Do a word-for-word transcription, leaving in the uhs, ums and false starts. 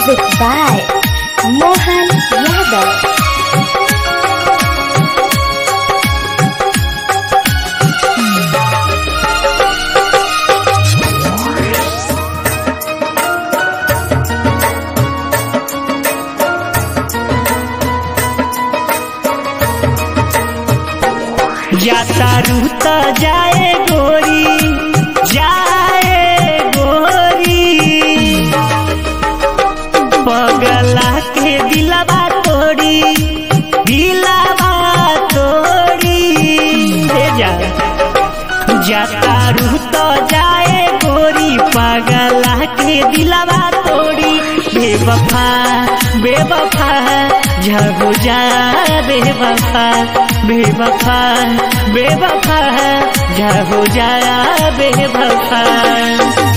Music by Mohan Yadav. जाता रूता जाए गोरी जाए गोरी पगला के दिलवा तोड़ी दिलवा तोड़ी ले जा जाता रूता जाए गोरी पगला के दिलवा तोड़ी बेवफा बेवफा झगो जा बेवफा बेवफा बेवफा झगो जा बेवफा।